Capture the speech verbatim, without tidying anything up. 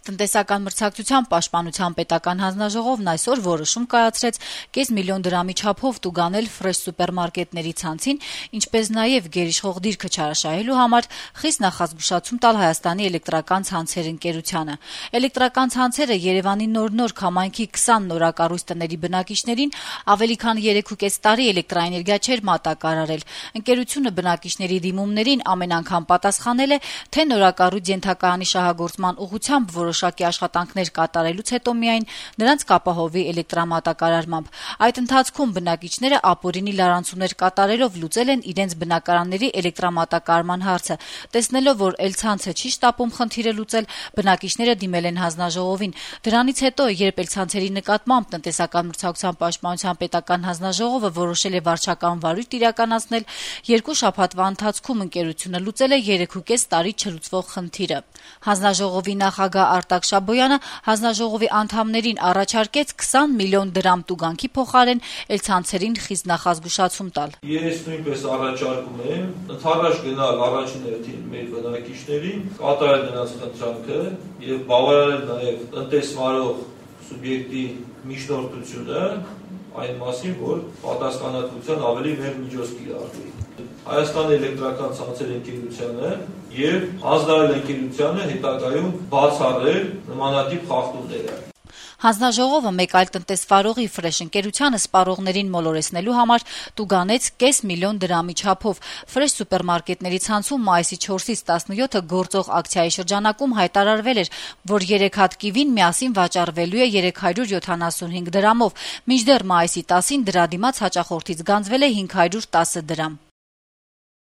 Տնտեսական մրցակցության պաշտպանության պետական հանձնաժողովն այսօր որոշում կայացրեց կես միլիոն դրամի չափով տուգանել ֆրեշ սուպերմարկետների ցանցին, ինչպես նաև գերիշխող դիրքը չարաշահելու համար խիստ նախազգուշացում տալ Հայաստանի էլեկտրական ցանցեր ընկերությանը։ Էլեկտրական ցանցերը Երևանի նոր-նոր քամայնքի քսան նորակառույց տների բնակիչներին ավելի քան երեքուկես տարի էլեկտրաէներգիա չէր մատակարարել։ Ընկերությունը բնակիչների դիմումներին ամեն անգամ պատասխանել է, թե նորակառույց ենթակայանի շահագործման ուղղությամբ որոշակի աշխատանքներ կատարելուց հետո միայն նրանց կապահովի էլեկտրամատակարարմամբ։ Այդ ընթացքում բնակիչները ապօրինի լարանցումներ կատարելով լուծել են իրենց բնակարանների էլեկտրամատակարարման հարցը։ Տեսնելով, որ էլցանցը չի շտապում խնդիրը լուծել, բնակիչները դիմել են հանձնաժողովին։ Դրանից հետո, երբ էլցանցերի նկատմամբ տնտեսական մրցակցության պաշտպանության պետական հանձնաժողովը որոշել է վարչական վարույթ իրականացնել, երկու շաբաթվա ընթացքում ընկերությունը լուծել է երեքուկես տարի չլուծվող խնդիրը։ Հանձնաժողովի նախագահ Արտակ Շաբոյանը հանձնաժողովի անդամներին առաջարկեց քսան միլիոն դրամ տուգանքի փոխարեն էլցանցերին խիստ նախազգուշացում տալ։ Ես նույնպես առաջարկում եմ ընդառաջ գնալ առաջին հերթին մեր բնակիչներին, կատարել նրանց խնդրանքը եւ բավարարել նաեւ տնտեսվարող սուբյեկտի միջնորդությունը այն մասին, որ պատասխանատվության ավելի մեծ միջոց կիրառվի։ Հայաստանի էլեկտրական ցանցերի ընկերությանը եւ հանձնարարել ընկերությանը հետագայում բացառել նմանատիպ խախտումները։ Հանձնաժողովը մեկ այլ տնտեսվարողի ֆրեշ ընկերությանը սպառողներին մոլորեցնելու համար տուգանեց կես միլիոն դրամի չափով ֆրեշ սուպերմարկետների ցանցում մայիսի չորսից տասնյոթը գործող ակցիայի շրջանակում հայտարարվել էր, որ երեք հատ կիվին միասին վաճառվելու է երեք հարյուր յոթանասունհինգ դրամով, մինչդեռ մայիսի տասին դրա դիմաց հաճախորդից գանձվել է հինգ հարյուր տասը դրամ։